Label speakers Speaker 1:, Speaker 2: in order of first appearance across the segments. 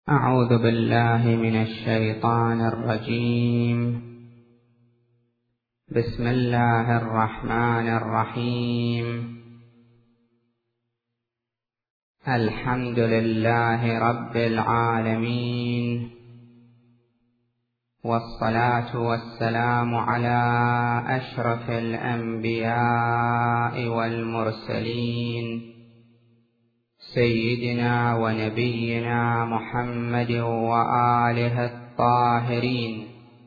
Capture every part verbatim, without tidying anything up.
Speaker 1: أعوذ بالله من الشيطان الرجيم. بسم الله الرحمن الرحيم. الحمد لله رب العالمين، والصلاة والسلام على أشرف الأنبياء والمرسلين سيدنا ونبينا محمد وآله الطاهرين.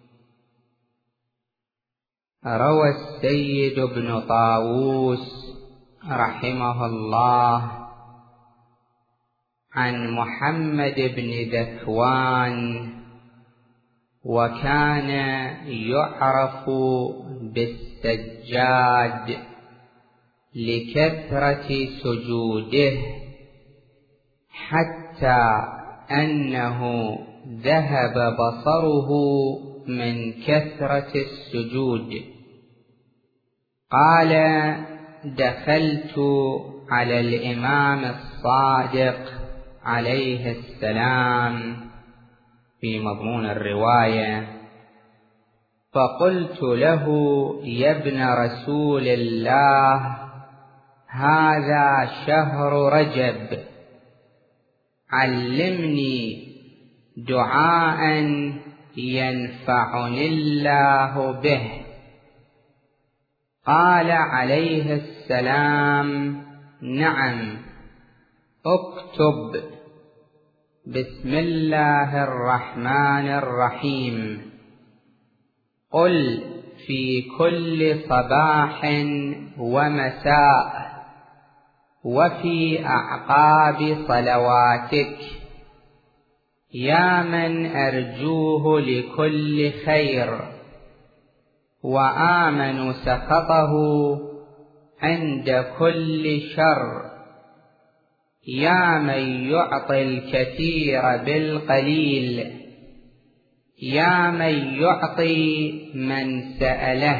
Speaker 1: روى السيد ابن طاووس رحمه الله عن محمد بن ذكوان، وكان يعرف بالسجاد لكثرة سجوده، حتى أنه ذهب بصره من كثرة السجود. قال: دخلت على الإمام الصادق عليه السلام في مضمون الرواية، فقلت له: يا ابن رسول الله، هذا شهر رجب، علمني دعاء ينفعني الله به. قال عليه السلام: نعم، اكتب: بسم الله الرحمن الرحيم، قل في كل صباح ومساء وفي أعقاب صلواتك، يا من أرجوه لكل خير وآمن سخطه عند كل شر، يا من يعطي الكثير بالقليل، يا من يعطي من سأله،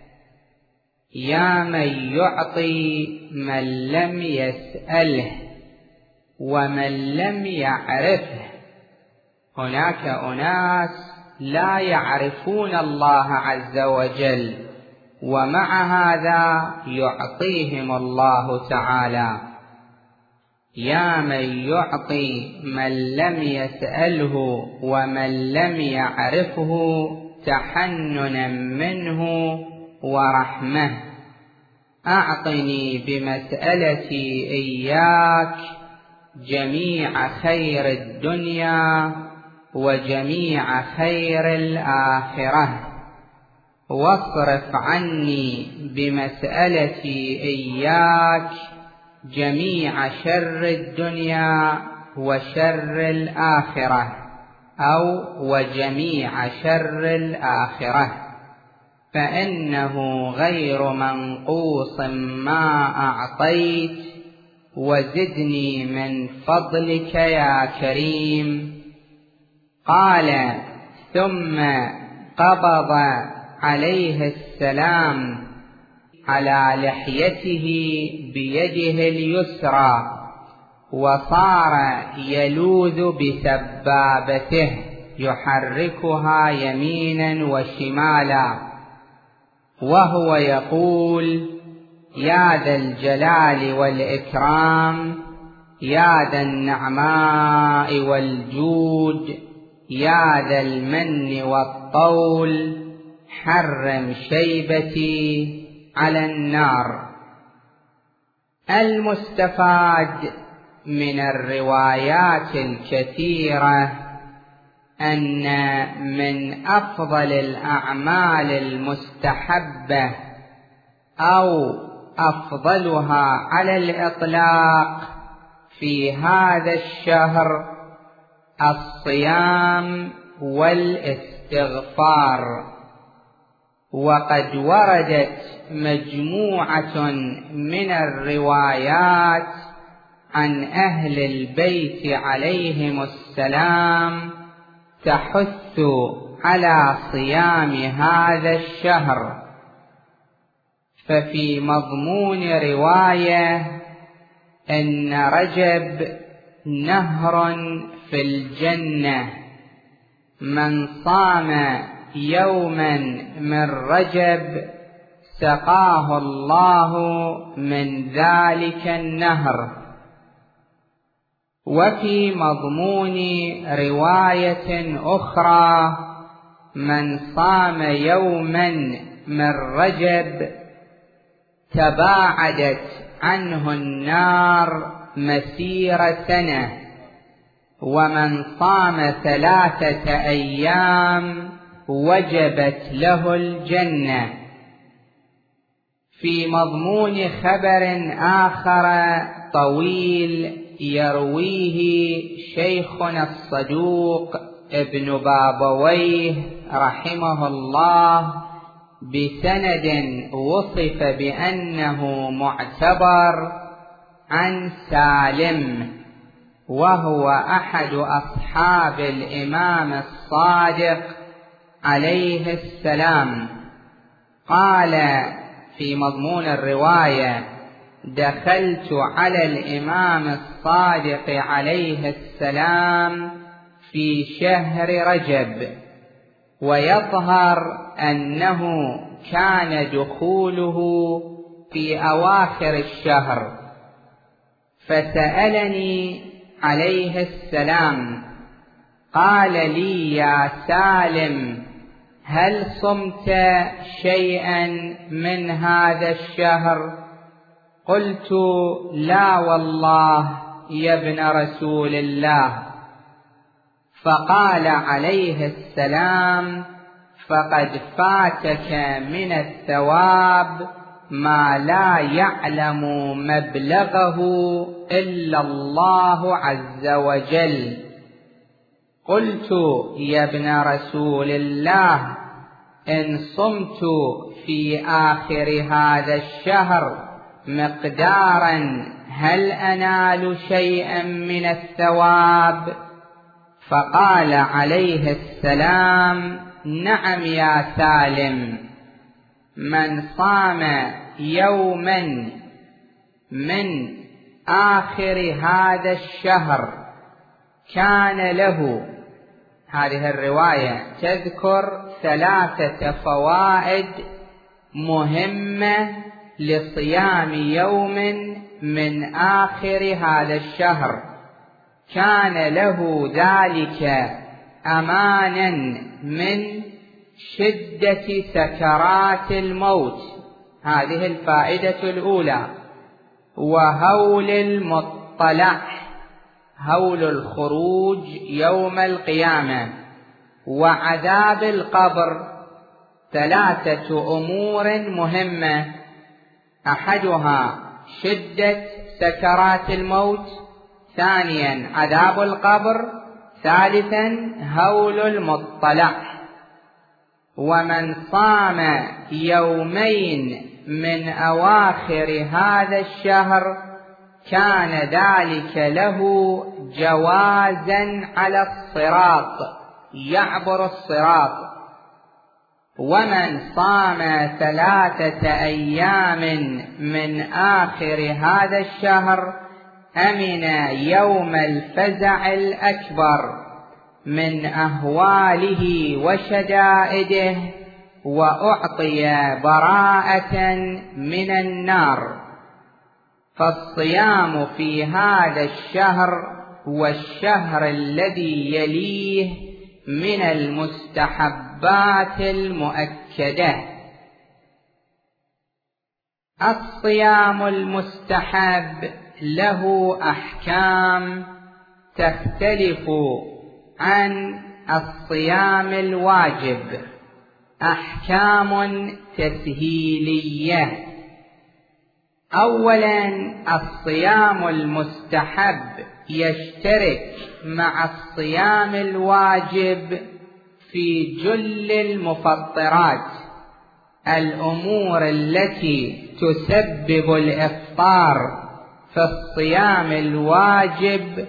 Speaker 1: يا من يعطي من لم يسأله ومن لم يعرفه. هناك أناس لا يعرفون الله عز وجل، ومع هذا يعطيهم الله تعالى. يا من يعطي من لم يسأله ومن لم يعرفه تحننا منه ورحمة، أعطني بمسألتي إياك جميع خير الدنيا وجميع خير الآخرة، واصرف عني بمسألتي إياك جميع شر الدنيا وشر الآخرة، أو وجميع شر الآخرة، فإنه غير منقوص ما أعطيت، وزدني من فضلك يا كريم. قال: ثم قبض عليه السلام على لحيته بيده اليسرى، وصار يلوذ بسبابته يحركها يمينا وشمالا، وهو يقول: يا ذا الجلال والإكرام، يا ذا النعماء والجود، يا ذا المن والطول، حرم شيبتي على النار. المستفاد من الروايات الكثيرة أن من أفضل الأعمال المستحبة أو أفضلها على الإطلاق في هذا الشهر الصيام والاستغفار. وقد وردت مجموعة من الروايات عن أهل البيت عليهم السلام تحث على صيام هذا الشهر. ففي مضمون رواية أن رجب نهر في الجنة. من صام يوما من رجب سقاه الله من ذلك النهر. وفي مضمون رواية أخرى: من صام يوما من رجب تباعدت عنه النار مسير سنة، ومن صام ثلاثة أيام وجبت له الجنة. في مضمون خبر آخر طويل يرويه شيخنا الصدوق ابن بابويه رحمه الله بسند وصف بأنه معتبر عن سالم، وهو أحد أصحاب الإمام الصادق عليه السلام. قال في مضمون الرواية: دخلت على الإمام الصادق عليه السلام في شهر رجب، ويظهر أنه كان دخوله في أواخر الشهر، فسألني عليه السلام قال لي: يا سالم، هل صمت شيئا من هذا الشهر؟ قلت: لا والله يا ابن رسول الله. فقال عليه السلام: فقد فاتك من الثواب ما لا يعلم مبلغه إلا الله عز وجل. قلت: يا ابن رسول الله، إن صمت في آخر هذا الشهر مقدارا هل أنال شيئا من الثواب؟ فقال عليه السلام: نعم يا سالم، من صام يوما من آخر هذا الشهر كان له. هذه الرواية تذكر ثلاثة فوائد مهمة لصيام يوم من آخر هذا الشهر. كان له ذلك أمانا من شدة سكرات الموت، هذه الفائدة الأولى. وهول المطلع، هول الخروج يوم القيامة، وعذاب القبر. ثلاثة أمور مهمة: أحدها شدة سكرات الموت، ثانيا عذاب القبر، ثالثا هول المطلع. ومن صام يومين من أواخر هذا الشهر كان ذلك له جوازا على الصراط، يعبر الصراط. ومن صام ثلاثة أيام من آخر هذا الشهر أمن يوم الفزع الأكبر من أهواله وشدائده، وأعطي براءة من النار. فالصيام في هذا الشهر والشهر الذي يليه من المستحبات المؤكدة. الصيام المستحب له أحكام تختلف عن الصيام الواجب، أحكام تسهيلية. أولا، الصيام المستحب يشترك مع الصيام الواجب في جل المفطرات، الأمور التي تسبب الإفطار في الصيام الواجب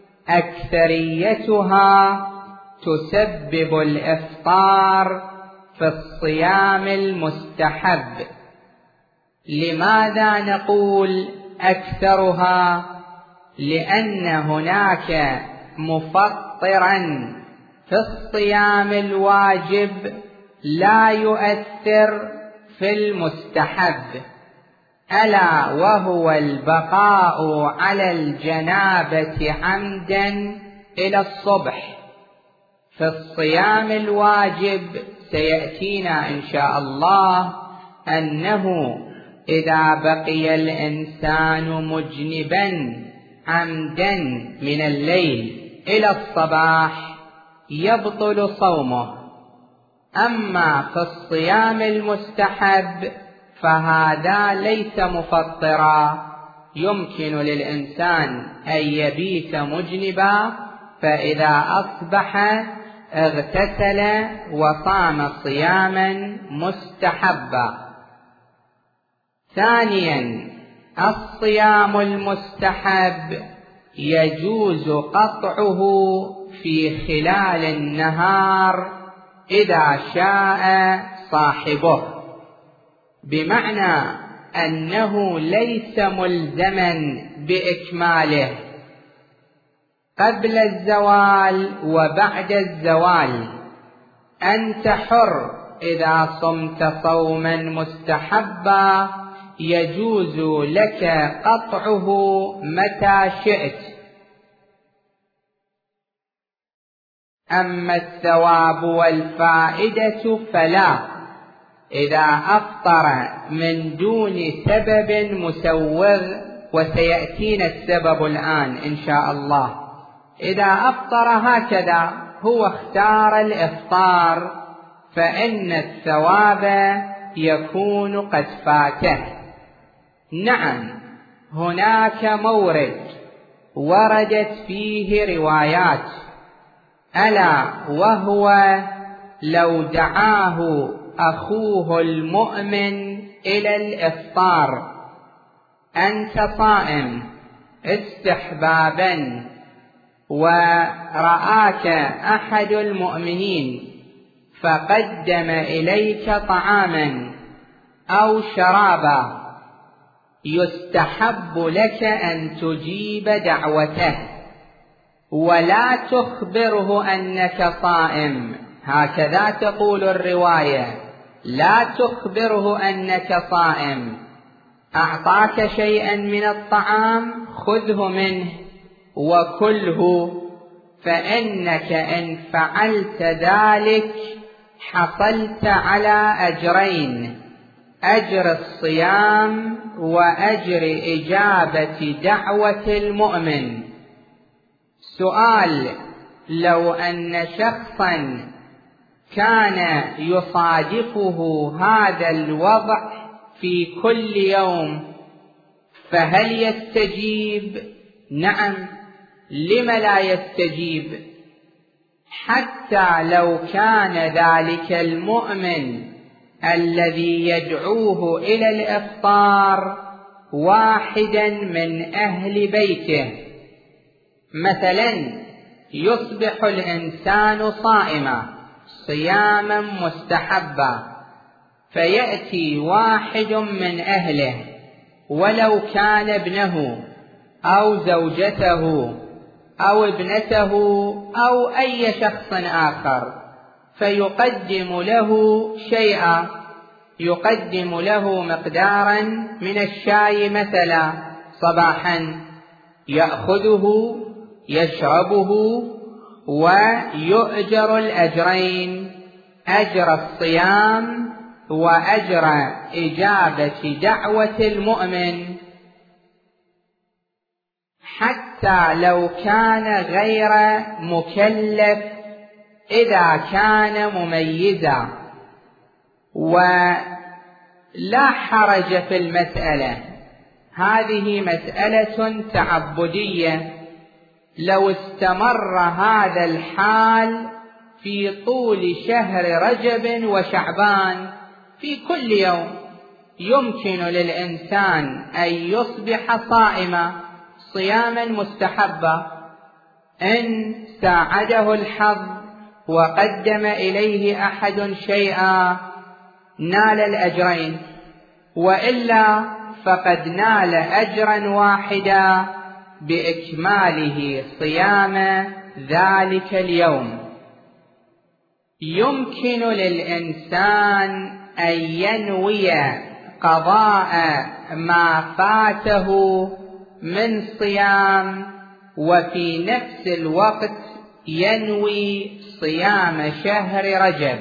Speaker 1: أكثريتها تسبب الإفطار في الصيام المستحب. لماذا نقول أكثرها؟ لأن هناك مفطر مفطرا في الصيام الواجب لا يؤثر في المستحب، ألا وهو البقاء على الجنابة عمدا إلى الصبح. في الصيام الواجب سيأتينا إن شاء الله أنه إذا بقي الإنسان مجنبا عمدا من الليل إلى الصباح يبطل صومه. أما في الصيام المستحب فهذا ليس مفطرا، يمكن للإنسان أن يبيت مجنبا، فإذا أصبح اغتسل وصام صياما مستحبا. ثانيا، الصيام المستحب يجوز قطعه في خلال النهار إذا شاء صاحبه، بمعنى أنه ليس ملزما بإكماله قبل الزوال وبعد الزوال. أنت حر، إذا صمت صوما مستحبا يجوز لك قطعه متى شئت. أما الثواب والفائدة فلا، إذا أفطر من دون سبب مسوغ، وسيأتينا السبب الآن إن شاء الله. إذا أفطر هكذا هو اختار الإفطار فإن الثواب يكون قد فاته. نعم، هناك مورد وردت فيه روايات، ألا وهو لو دعاه أخوه المؤمن إلى الإفطار: أنت صائم استحبابا، ورآك أحد المؤمنين فقدم إليك طعاما أو شرابا، يستحب لك أن تجيب دعوته ولا تخبره أنك صائم. هكذا تقول الرواية: لا تخبره أنك صائم. أعطاك شيئا من الطعام خذه منه وكله، فإنك إن فعلت ذلك حصلت على أجرين: أجر الصيام وأجر إجابة دعوة المؤمن. سؤال: لو أن شخصا كان يصادفه هذا الوضع في كل يوم فهل يستجيب؟ نعم، لم لا يستجيب؟ حتى لو كان ذلك المؤمن الذي يدعوه إلى الإفطار واحدا من أهل بيته. مثلا يصبح الإنسان صائما صياما مستحبا، فيأتي واحد من أهله ولو كان ابنه أو زوجته أو ابنته أو أي شخص آخر، فيقدم له شيئا، يقدم له مقدارا من الشاي مثلا صباحا، يأخذه يشربه ويؤجر الأجرين: أجر الصيام وأجر إجابة دعوة المؤمن. حتى لو كان غير مكلف إذا كان مميزا، ولا حرج في المسألة. هذه مسألة تعبدية، لو استمر هذا الحال في طول شهر رجب وشعبان في كل يوم، يمكن للإنسان أن يصبح صائما صياما مستحبا. إن ساعده الحظ وقدم إليه أحد شيئا نال الأجرين، وإلا فقد نال أجرا واحدا بإكماله صيام ذلك اليوم. يمكن للإنسان أن ينوي قضاء ما فاته من صيام، وفي نفس الوقت ينوي صيام شهر رجب،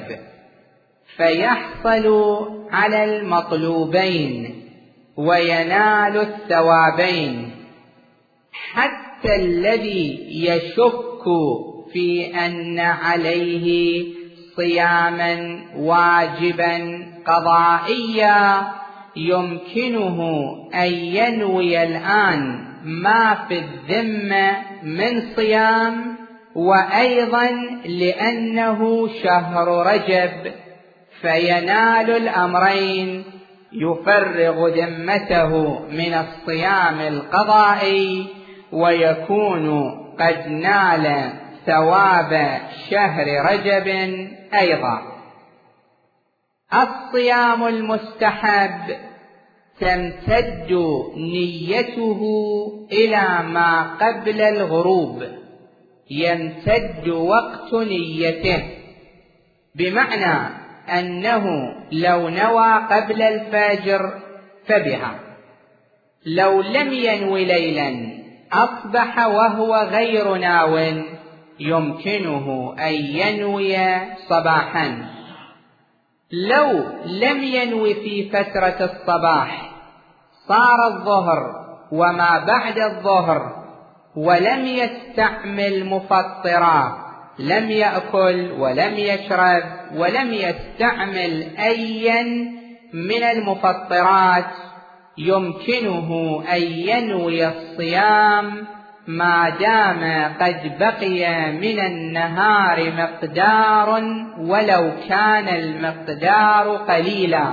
Speaker 1: فيحصل على المطلوبين وينال الثوابين. حتى الذي يشك في أن عليه صياما واجبا قضائيا يمكنه أن ينوي الآن ما في الذمة من صيام، وأيضا لأنه شهر رجب فينال الأمرين، يفرغ ذمته من الصيام القضائي ويكون قد نال ثواب شهر رجب أيضا. الصيام المستحب تمتد نيته إلى ما قبل الغروب، يمتد وقت نيته، بمعنى أنه لو نوى قبل الفجر فبها، لو لم ينوي ليلا أصبح وهو غير ناو يمكنه أن ينوي صباحا. لو لم ينوي في فترة الصباح صار الظهر وما بعد الظهر ولم يستعمل مفطرات، لم يأكل ولم يشرب ولم يستعمل أيا من المفطرات، يمكنه أن ينوي الصيام ما دام قد بقي من النهار مقدار ولو كان المقدار قليلا.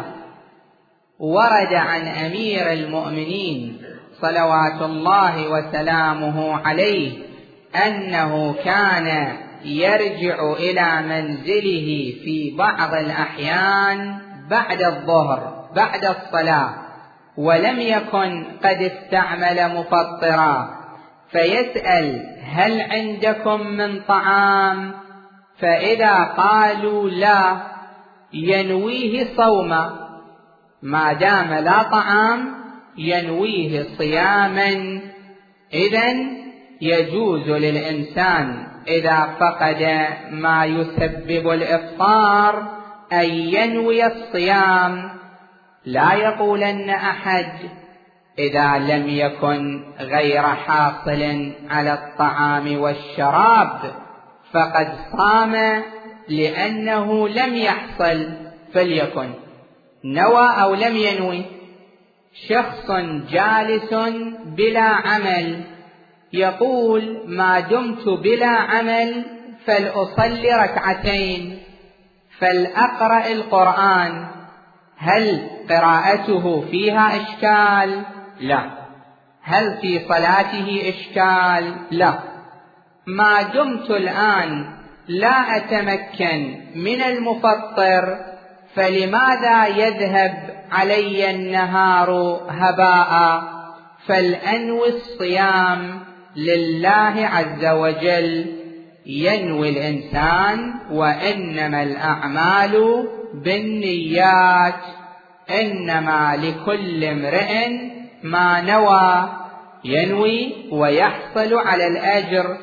Speaker 1: ورد عن أمير المؤمنين صلوات الله وسلامه عليه أنه كان يرجع إلى منزله في بعض الأحيان بعد الظهر بعد الصلاة ولم يكن قد استعمل مفطرا، فيسأل: هل عندكم من طعام؟ فإذا قالوا لا ينويه صوما، ما دام لا طعام ينويه صياما. إذن يجوز للإنسان إذا فقد ما يسبب الإفطار أن ينوي الصيام. لا يقولن أحد إذا لم يكن غير حاصل على الطعام والشراب فقد صام لأنه لم يحصل، فليكن نوى أو لم ينوي. شخص جالس بلا عمل يقول: ما دمت بلا عمل فلأصلي ركعتين، فلأقرأ القرآن. هل قراءته فيها إشكال؟ لا. هل في صلاته إشكال؟ لا. ما دمت الآن لا أتمكن من المفطر فلماذا يذهب علي النهار هباء؟ فلأنوي الصيام لله عز وجل. ينوي الإنسان: وإنما الأعمال بالنيات، إنما لكل امرئ ما نوى. ينوي ويحصل على الأجر.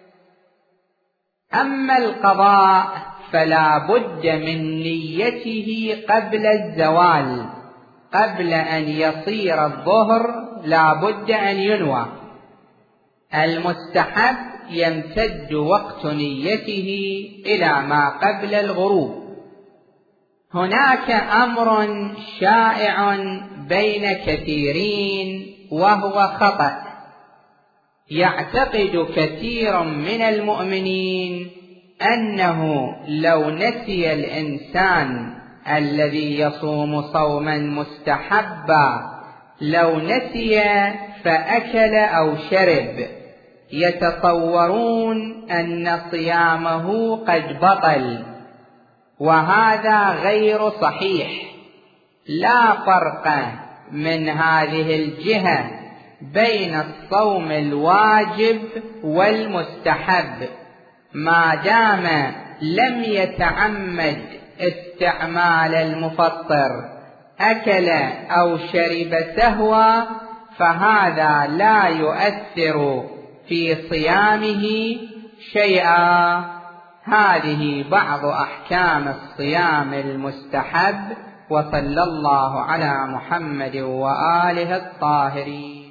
Speaker 1: أما القضاء فلا بد من نيته قبل الزوال، قبل أن يصير الظهر لا بد أن ينوى. المستحب يمتد وقت نيته إلى ما قبل الغروب. هناك أمر شائع بين كثيرين وهو خطأ. يعتقد كثير من المؤمنين أنه لو نسي الإنسان الذي يصوم صوما مستحبا، لو نسي فأكل أو شرب، يتصورون أن صيامه قد بطل، وهذا غير صحيح. لا فرق من هذه الجهة بين الصوم الواجب والمستحب. ما دام لم يتعمد استعمال المفطر، أكل أو شرب سهوا، فهذا لا يؤثر في صيامه شيئا. هذه بعض أحكام الصيام المستحب، وصلى الله على محمد وآله الطاهرين.